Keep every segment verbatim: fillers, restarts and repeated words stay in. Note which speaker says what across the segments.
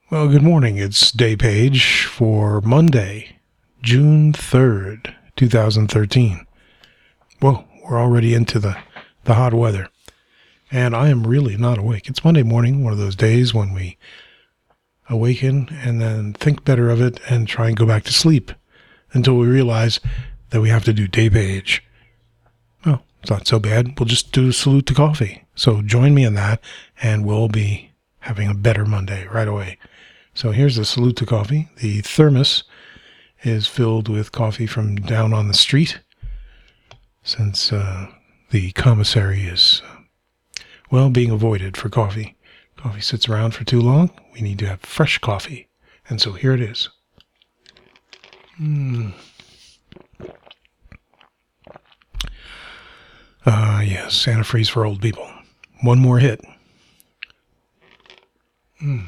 Speaker 1: Well, good morning. It's Day Page for Monday, June third, twenty thirteen. Well, we're already into the, the hot weather, and I am really not awake. It's Monday morning, one of those days when we awaken and then think better of it and try and go back to sleep until we realize that we have to do Day Page. Well, it's not so bad. We'll just do a salute to coffee. So join me in that, and we'll be having a better Monday right away. So here's the salute to coffee. The thermos is filled with coffee from down on the street, since uh, the commissary is, uh, well, being avoided for coffee. Coffee sits around for too long. We need to have fresh coffee. And so here it is. Mm. Ah, uh, yes, antifreeze for old people. One more hit. Mm.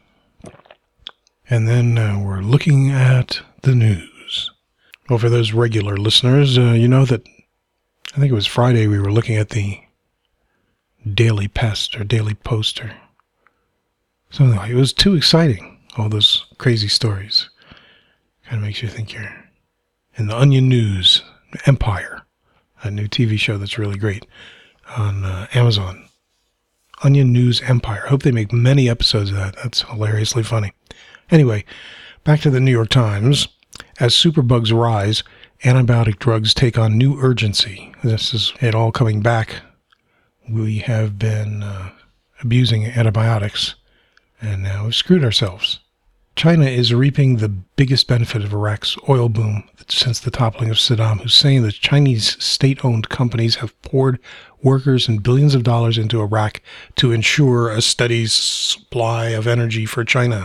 Speaker 1: And then uh, we're looking at the news. Well, for those regular listeners, uh, you know that I think it was Friday we were looking at the Daily Pest or Daily Post or something like that. It was too exciting, all those crazy stories. Kind of makes you think you're in the Onion News Empire, a new T V show that's really great on uh, Amazon. Onion News Empire. I hope they make many episodes of that. That's hilariously funny. Anyway, back to the New York Times. As superbugs rise, antibiotic drugs take on new urgency. This is it all coming back. We have been uh, abusing antibiotics, and now we've screwed ourselves. China is reaping the biggest benefit of Iraq's oil boom since the toppling of Saddam Hussein. The Chinese state-owned companies have poured workers and billions of dollars into Iraq to ensure a steady supply of energy for China.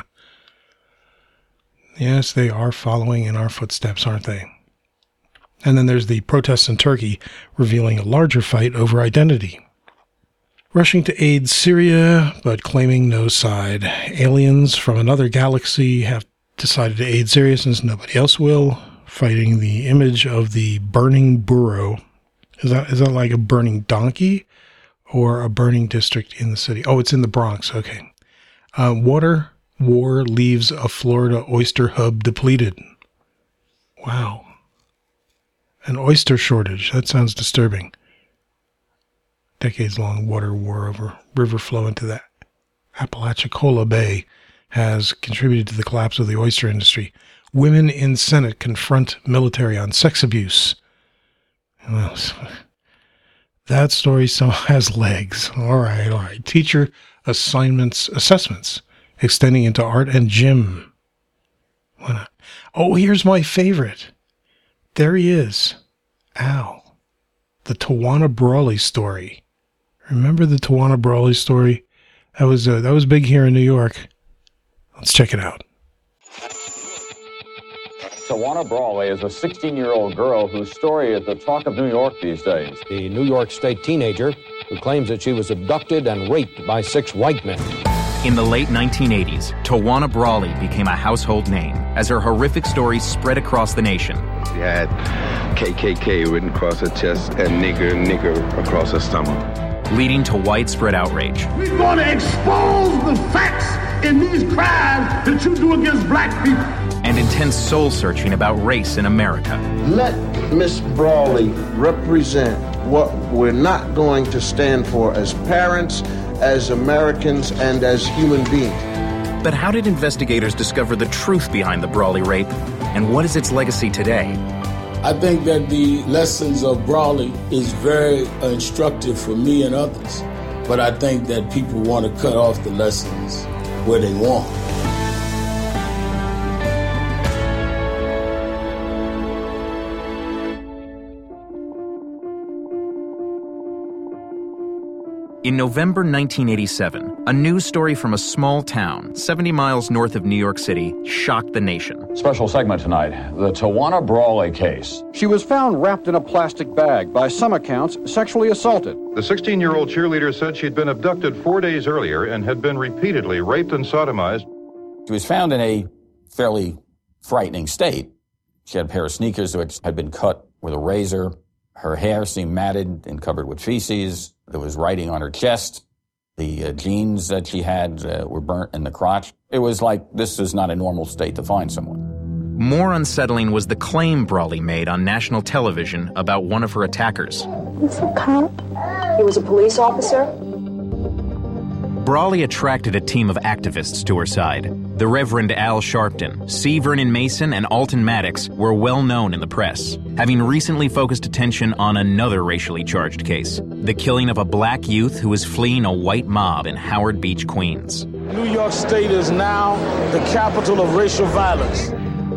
Speaker 1: Yes, they are following in our footsteps, aren't they? And then there's the protests in Turkey revealing a larger fight over identity. Rushing to aid Syria, but claiming no side. Aliens from another galaxy have decided to aid Syria since nobody else will, fighting the image of the burning burro. Is that is that like a burning donkey or a burning district in the city? Oh, it's in the Bronx. Okay. Uh, water war leaves a Florida oyster hub depleted. Wow. An oyster shortage. That sounds disturbing. Decades-long water war over river flow into the Apalachicola Bay has contributed to the collapse of the oyster industry. Women in Senate confront military on sex abuse. Well, that story still has legs. All right, all right. Teacher assignments, assessments extending into art and gym. Why not? Oh, here's my favorite. There he is. Al. The Tawana Brawley story. Remember the Tawana Brawley story? That was uh, that was big here in New York. Let's check it out.
Speaker 2: Tawana Brawley is a sixteen-year-old girl whose story is the talk of New York these days.
Speaker 3: The New York State teenager who claims that she was abducted and raped by six white men.
Speaker 4: In the late nineteen eighties, Tawana Brawley became a household name as her horrific stories spread across the nation.
Speaker 5: She had K K K written across her chest and nigger, nigger across her stomach,
Speaker 4: leading to widespread outrage.
Speaker 6: We're going to expose the facts in these crimes that you do against black people.
Speaker 4: And intense soul-searching about race in America.
Speaker 7: Let Miss Brawley represent what we're not going to stand for as parents, as Americans, and as human beings.
Speaker 4: But how did investigators discover the truth behind the Brawley rape, and what is its legacy today?
Speaker 8: I think that the lessons of Brawley is very instructive for me and others, but I think that people want to cut off the lessons where they want.
Speaker 4: In November nineteen eighty-seven, a news story from a small town seventy miles north of New York City shocked the nation.
Speaker 2: Special segment tonight, the Tawana Brawley case.
Speaker 9: She was found wrapped in a plastic bag, by some accounts, sexually assaulted.
Speaker 10: The sixteen-year-old cheerleader said she'd been abducted four days earlier and had been repeatedly raped and sodomized.
Speaker 11: She was found in a fairly frightening state. She had a pair of sneakers which had been cut with a razor. Her hair seemed matted and covered with feces. There was writing on her chest. The uh, jeans that she had uh, were burnt in the crotch. It was like, this is not a normal state to find someone.
Speaker 4: More unsettling was the claim Brawley made on national television about one of her attackers.
Speaker 12: He's a cop. He was a police officer.
Speaker 4: Brawley attracted a team of activists to her side. The Reverend Al Sharpton, C. Vernon Mason, and Alton Maddox were well known in the press, having recently focused attention on another racially charged case, the killing of a black youth who was fleeing a white mob in Howard Beach, Queens.
Speaker 8: New York State is now the capital of racial violence.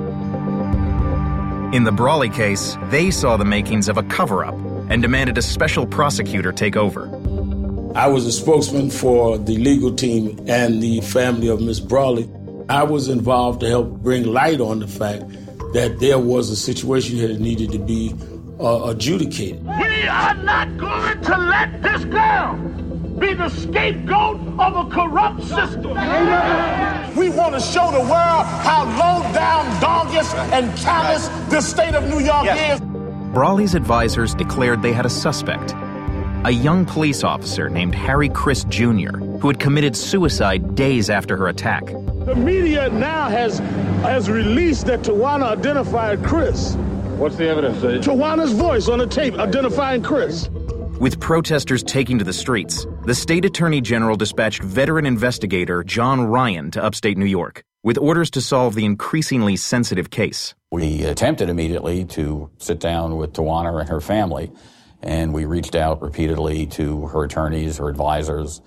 Speaker 4: In the Brawley case, they saw the makings of a cover-up and demanded a special prosecutor take over.
Speaker 8: I was a spokesman for the legal team and the family of Miss Brawley. I was involved to help bring light on the fact that there was a situation here that needed to be uh, adjudicated.
Speaker 6: We are not going to let this girl be the scapegoat of a corrupt system. We want to show the world how low down, dongus, and callous the state of New York yes. is.
Speaker 4: Brawley's advisors declared they had a suspect, a young police officer named Harry Criss Junior, who had committed suicide days after her attack.
Speaker 6: The media now has has released that Tawana identified Chris.
Speaker 10: What's the evidence, Sage?
Speaker 6: Tawana's voice on the tape identifying Chris.
Speaker 4: With protesters taking to the streets, the state attorney general dispatched veteran investigator John Ryan to upstate New York, with orders to solve the increasingly sensitive case.
Speaker 11: We attempted immediately to sit down with Tawana and her family, and we reached out repeatedly to her attorneys, her advisors,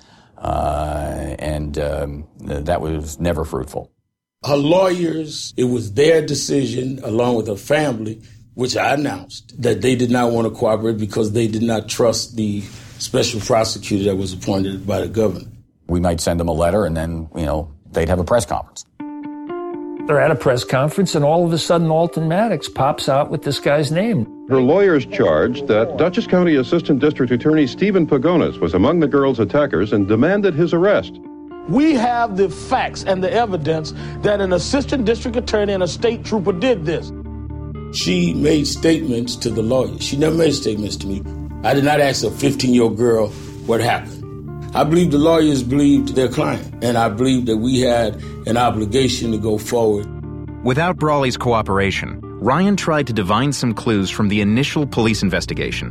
Speaker 11: uh, and um, that was never fruitful.
Speaker 8: Her lawyers, it was their decision, along with her family, which I announced, that they did not want to cooperate because they did not trust the special prosecutor that was appointed by the governor.
Speaker 11: We might send them a letter, and then, you know, they'd have a press conference.
Speaker 13: They're at a press conference, and all of a sudden Alton Maddox pops out with this guy's name.
Speaker 10: Her lawyers charged that Dutchess County Assistant District Attorney Stephen Pagonis was among the girl's attackers and demanded his arrest.
Speaker 6: We have the facts and the evidence that an assistant district attorney and a state trooper did this.
Speaker 8: She made statements to the lawyer. She never made statements to me. I did not ask a fifteen-year-old girl what happened. I believe the lawyers believed their client, and I believe that we had an obligation to go forward.
Speaker 4: Without Brawley's cooperation, Ryan tried to divine some clues from the initial police investigation.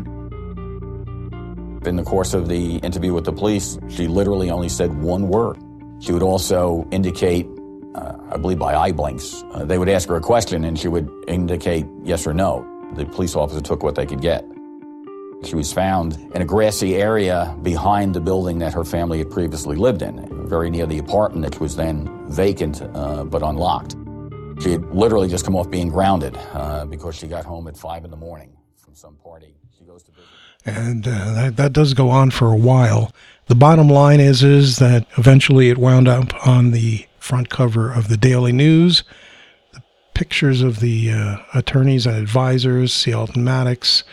Speaker 11: In the course of the interview with the police, she literally only said one word. She would also indicate, uh, I believe by eye blinks, uh, they would ask her a question and she would indicate yes or no. The police officer took what they could get. She was found in a grassy area behind the building that her family had previously lived in, very near the apartment that was then vacant uh, but unlocked. She had literally just come off being grounded uh, because she got home at five in the morning from some party. She goes to visit.
Speaker 1: And uh, that, that does go on for a while. The bottom line is, is that eventually it wound up on the front cover of the Daily News. The pictures of the uh, attorneys and advisors, C. Alton Maddox,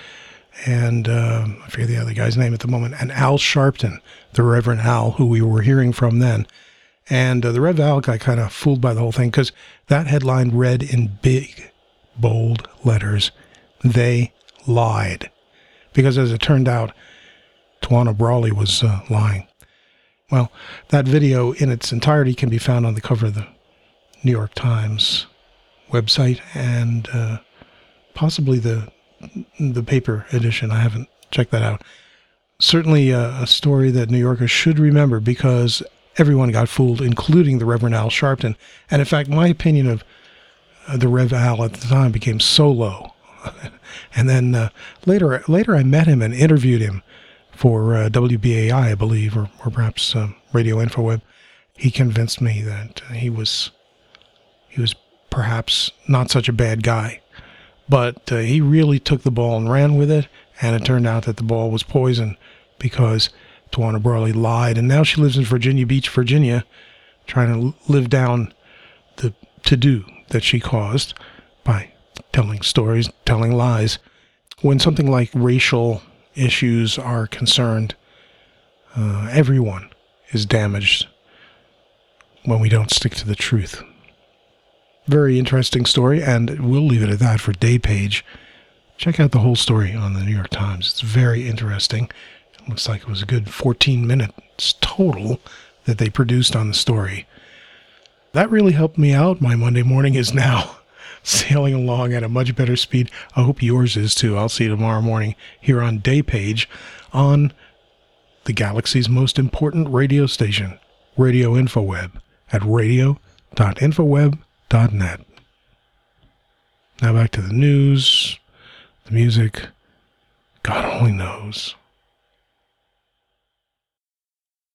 Speaker 1: and uh, I forget the other guy's name at the moment, and Al Sharpton, the Reverend Al, who we were hearing from then. And uh, the Rev Al got kind of fooled by the whole thing because that headline read in big, bold letters, "They lied." Because as it turned out, Tawana Brawley was uh, lying. Well, that video in its entirety can be found on the cover of the New York Times website and uh, possibly the the paper edition. I haven't checked that out. Certainly uh, a story that New Yorkers should remember because everyone got fooled, including the Reverend Al Sharpton. And in fact, my opinion of uh, the Rev Al at the time became so low. And then uh, later later I met him and interviewed him for uh, W B A I, I believe, or, or perhaps uh, Radio InfoWeb. He convinced me that uh, he was he was perhaps not such a bad guy. But uh, he really took the ball and ran with it, and it turned out that the ball was poison because Tawana Brawley lied. And now she lives in Virginia Beach, Virginia, trying to live down the to-do that she caused by telling stories, telling lies. When something like racial issues are concerned, uh, everyone is damaged when we don't stick to the truth. Very interesting story, and we'll leave it at that for Day Page. Check out the whole story on the New York Times. It's very interesting. It looks like it was a good fourteen-minute minutes total that they produced on the story. That really helped me out. My Monday morning is now sailing along at a much better speed. I hope yours is too. I'll see you tomorrow morning here on Day Page on the galaxy's most important radio station, Radio InfoWeb, at radio dot infoweb dot net. Now back to the news, the music, God only knows.